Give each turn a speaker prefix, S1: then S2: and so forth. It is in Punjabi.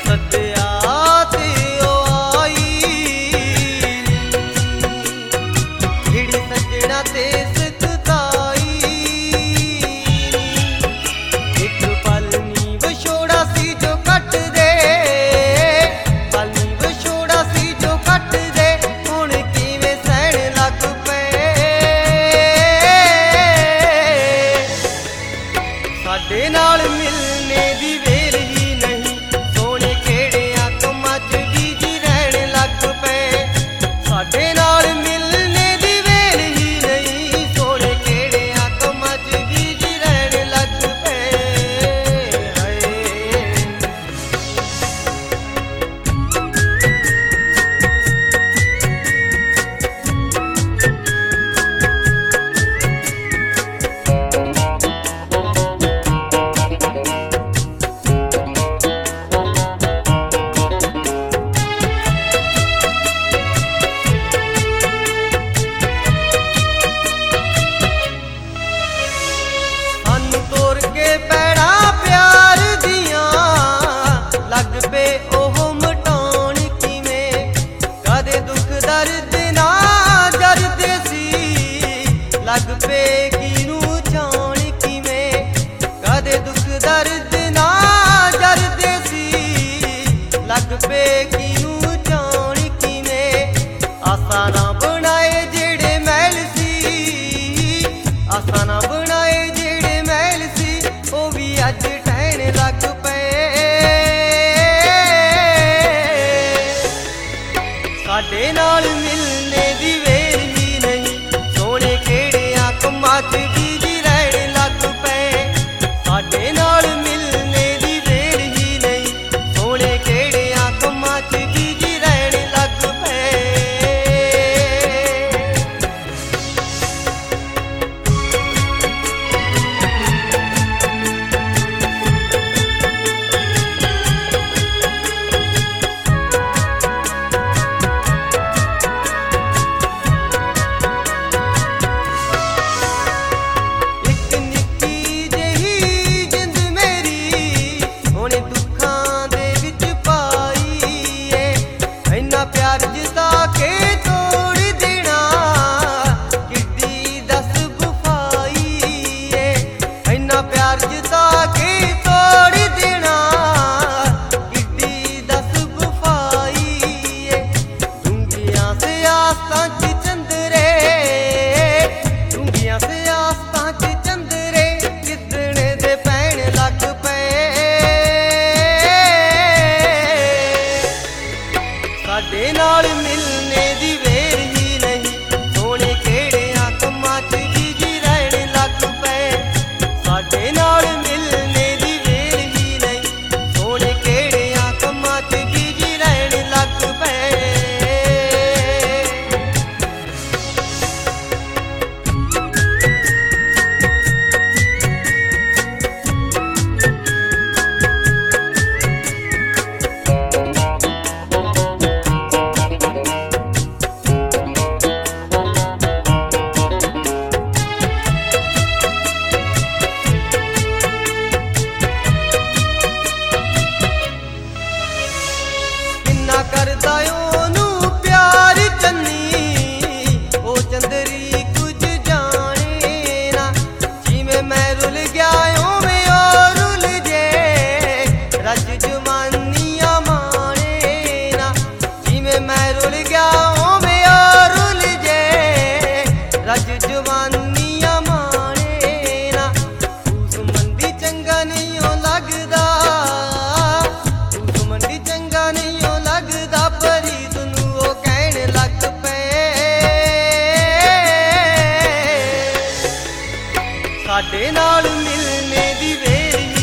S1: ਸਾਡੇ ਨਾਲ ਮਿਲਨੇ ਦੀ ਵੇਲ ਹੀ ਨਹੀਂ, ਸੋਹਣੇ ਕਿਹੜਿਆਂ ਕੰਮਾਂ 'ਚ ਬੀਜੀ ਰਹਿਣ ਲੱਗ ਪਏ। ਸਾਡੇ ਨਾਲ ਮਿਲਨੇ ਦੀ ਵੇਲ ਹੀ ਨਹੀਂ, ਸੋਹਣੇ ਕਿਹੜਿਆਂ ਕੰਮਾਂ 'ਚ ਬੀਜੀ ਰਹਿਣ ਲੱਗ ਪਏ। ਹਾਏ ਤੋਰ ਕੇ ਪੈੜਾ ਪਿਆਰ ਦੀਆਂ ਲੱਗ ਪਏ ਉਹ ਮਟਾਉਣ ਕਿਵੇਂ। ਕਦੇ ਦੁੱਖ ਦਰਦ ਨਾ ਜਰਦੇ ਸੀ, ਲੱਗ ਪਏ ਕਿਨੂੰ ਜਾਣ ਕਿਵੇਂ। ਕਦੇ ਦੁੱਖ ਦਰਦ ਨਾ ਜਰਦੇ ਸੀ, ਲੱਗ ਪਏ ਕਿਨੂੰ ਜਾਣ ਕਿਵੇਂ। ਆਸਾਂ ਨਾ ਬਣਾਏ ਜਿਹੜੇ ਮਹਿਲ ਸੀ, ਆਸਾਂ ਨਾ ਬਣਾਏ ਅੱਜ ਢਹਿਣ ਲੱਗ ਪਏ। ਸਾਡੇ ਨਾਲ ਮਿਲਨੇ ਦੀ ਵੇਲ ਹੀ ਨਹੀਂ, ਸੋਹਣੇ ਕਿਹੜਿਆਂ ਕੰਮਾਂ 'ਚ ਬੀਜੀ ਰਹਿਣ ਲੱਗ ਪਏ। ਸਾਡੇ ਨਾਲ ਮਿਲਨੇ ਦੀ ਵੇਲ ਹੀ ਨਹੀਂ, ਸੋਹਣੇ ਕਿਹੜਿਆਂ ਕੰਮਾਂ 'ਚ ਬੀਜੀ ਰਹਿਣ ਲੱਗ ਪਏ। प्यार जिता के तोड़ देना किड्डी दस गुफाई है। इन्ना प्यार जिता के तोड़ देना किड्डी दस गुफाई है। डूंगियां से आस्तां च चंदरे, डूंगियां से आस्तां च चंदरे कितने दे पैण लग पए। ਸਾਡੇ ਨਾਲ ਮਿਲਨੇ ਦੀ ਵੇਲ ਹੀ ਨਹੀਂ, ਸੋਹਣੇ ਕਿਹੜਿਆਂ ਕੰਮਾਂ 'ਚ ਬੀਜੀ ਰਹਿਣ ਲੱਗ ਪਏ। ਸਾਡੇ ਨਾਲ ਮਿਲਨੇ ਦੀ ਵੇਲ ਹੀ ਨਹੀਂ, ਸੋਹਣੇ ਕਿਹੜਿਆਂ ਕੰਮਾਂ 'ਚ ਬੀਜੀ ਰਹਿਣ ਲੱਗ ਪਏ। करदा ओनू प्यार चन्नी ओ चंदरी कुछ जाने ना। जिवें मैं रुल गया ओवें ओ रुल जे, रज जवानियां माणे ना। जिवें मैं रुल गया ओवें ओ रुल जे, रज जवानियां माणे ना। उस मंडी चंगा नहीं ओ लगदा, उस मंडी चंगा नहीं लगदा, परी तनू ओ कहण लग पए। ਸਾਡੇ ਨਾਲ ਮਿਲਨੇ ਦੀ ਵੇਲ